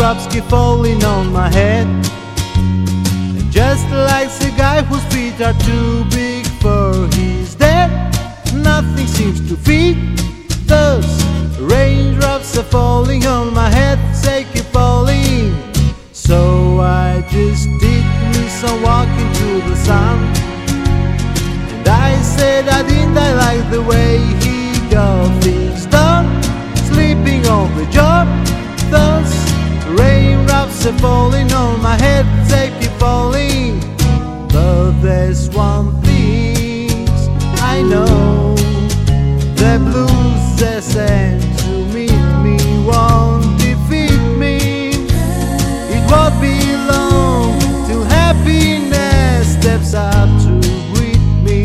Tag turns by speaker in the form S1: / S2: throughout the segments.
S1: Raindrops keep falling on my head, and just like the guy whose feet are too big for his dad, nothing seems to fit. Those raindrops are falling on my head, they keep falling. So I just did me some walking through the sun, and I said I didn't I like the way he got things done, sleeping on the job. Those raindrops are falling on my head, they keep falling. But there's one thing I know, the blues they sent to meet me won't defeat me. It won't be long till happiness steps up to greet me.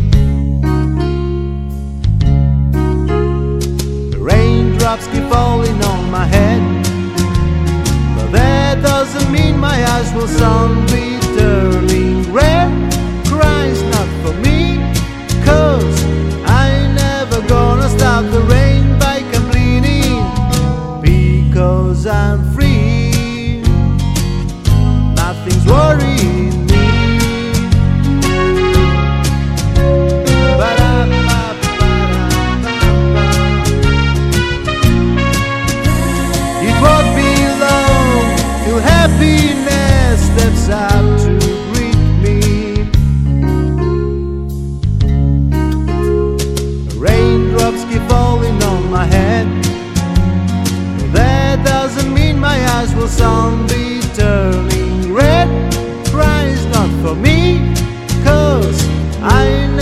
S1: The raindrops keep falling on my head, but that doesn't mean my eyes will soon be turning red. Crying's not for me, 'cause I never gonna stop the rain by complaining, because I'm free, nothing's worrying me. It won't be long till happiness steps up to greet me. Raindrops keep falling on my head, but that doesn't mean my eyes will soon be turning red. Crying's not for me, 'cause I